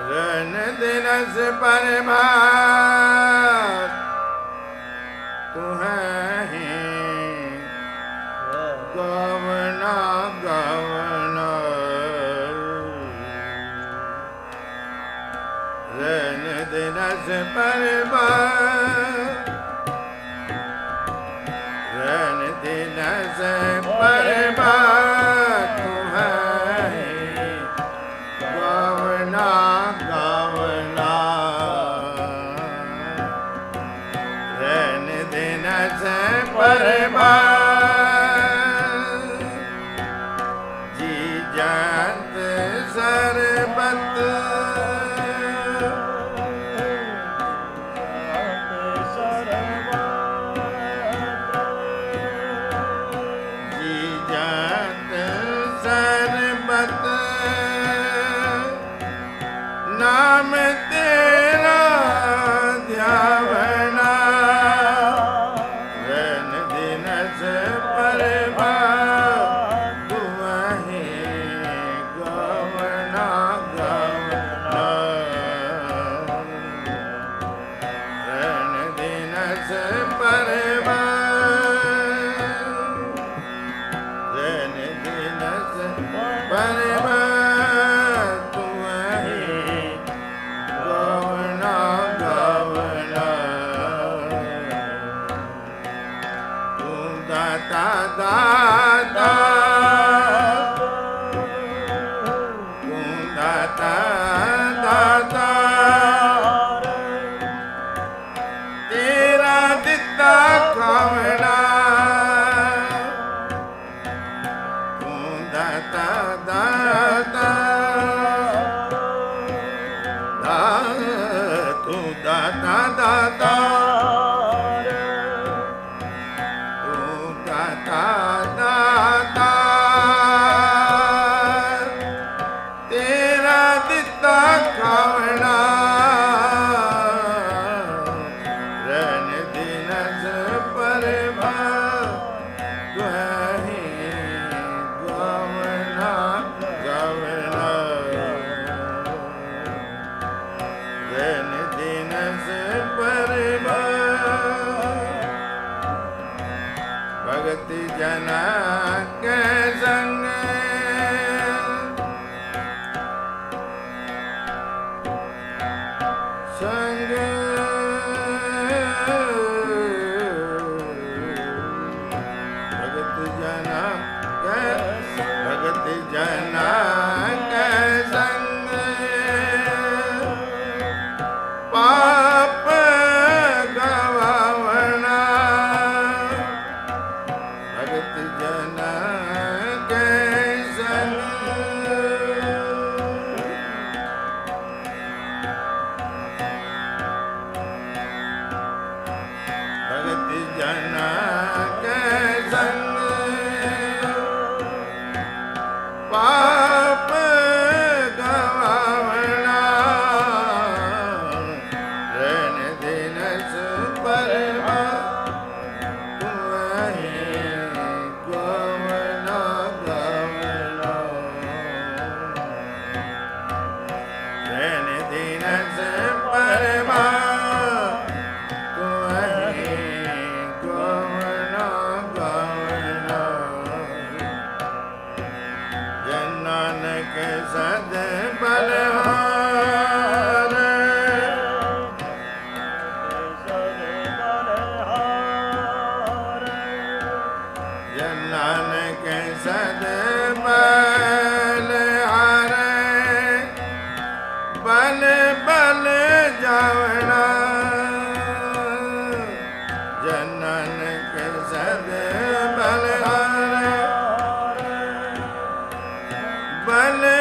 run दिनस परभात तू है गवना गवना रन दिनस परभात रन दिनस परभात तू है गवना गवना रन दिनस परभात जी जात सरबत जी जात सरबत नाम तेरा ध्यावना रन दिनस परभात तू है गवना गवना रन दिनस परभात रन दिनस परभात तू है गवना गवना तू दाता दाता तू दाता दाता तेरा दिता खावना तू दाता दाता तू दाता दाता तू दाता दाता तेरा दिता खावना रन दिनस परभात तू है गवना गवना रन दिनस परभात भगत जना के संग संग भगत जना के भगत जना के संग पाप गवावना भगत जना के संग भगत जना के संग पाप गवावना रन दिनस परभात तू है गवना गवना रन दिनस परभात तू है गवना गवना जन नानक सद बलहार जन नानक सद बलहार बल बल जावना जन नानक सद बलहार बल